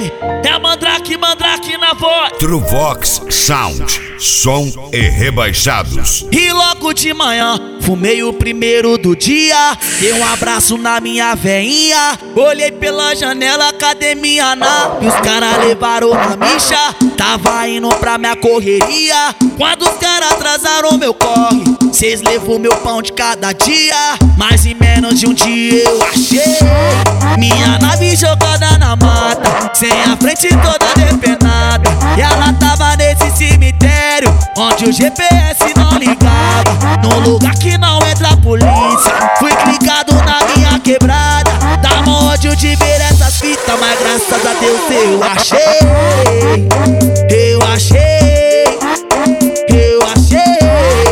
É Mandrake, Mandrake na voz. Truvox Sound, som e rebaixados. E logo de manhã, fumei o primeiro do dia. Dei um abraço na minha veinha. Olhei pela janela, academia e os caras levaram na micha. Tava indo pra minha correria. Quando os caras atrasaram meu corre, cês levou meu pão de cada dia. Mas em menos de um dia eu achei minha nave jogada na mata, sem a frente toda depenada. E ela tava nesse cemitério onde o GPS não ligava, num lugar que não entra a polícia. Fui clicado na minha quebrada, dá mó ódio de ver essas fitas, mas graças a Deus eu achei. Eu achei, eu achei,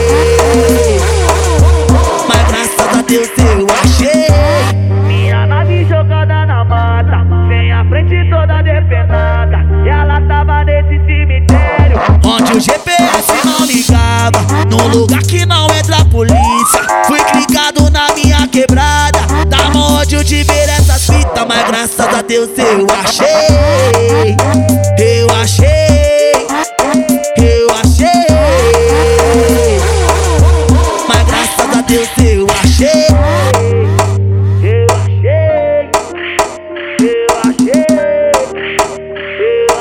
mas graças a Deus eu achei minha nave jogada na mata, sem a frente toda depenada. E ela tava nesse cemitério onde o GPS não ligava, num lugar que não entra a polícia. Fui clicado na minha quebrada, dá mó ódio de ver essas fitas, mas graças a Deus eu achei. Eu achei, eu achei, mas graças a Deus eu achei. Eu achei, eu achei, eu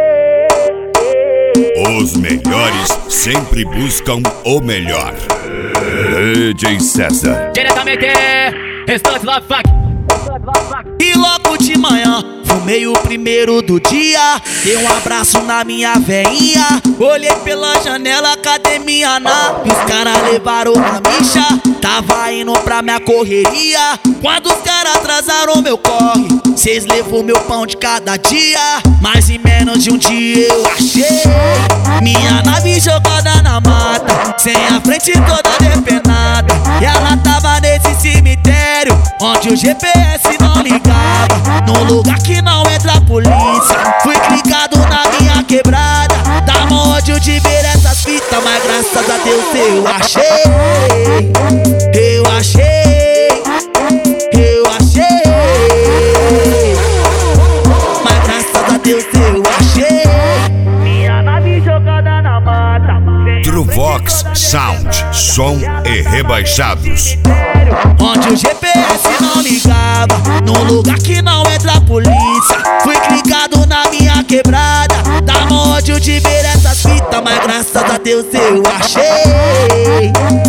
achei. Os melhores sempre buscam o melhor. DJ César. Diretamente, restante Love Funk. E logo de manhã, fumei o primeiro do dia. Dei um abraço na minha veinha. Olhei pela janela, academia e os caras levaram na micha. Tava indo pra minha correria. Quando os caras atrasaram meu corre, cês levou meu pão de cada dia. Mas em menos de um dia eu achei minha nave jogada na mata, sem a frente toda depenada. E ela tava nesse cemitério onde o GPS não ligava, num lugar que não entra a polícia. Fui clicado na minha quebrada, dá mó ódio de ver essas fitas, mas graças a Deus eu achei. Eu achei, eu achei, mas graças a Deus eu achei minha nave jogada na mata. Truvox Sound, som e rebaixados. Onde o GPS não ligava, num lugar que não entra a polícia. Fui clicado na minha quebrada, dá mó ódio de ver essas fitas, mas graças a Deus eu achei.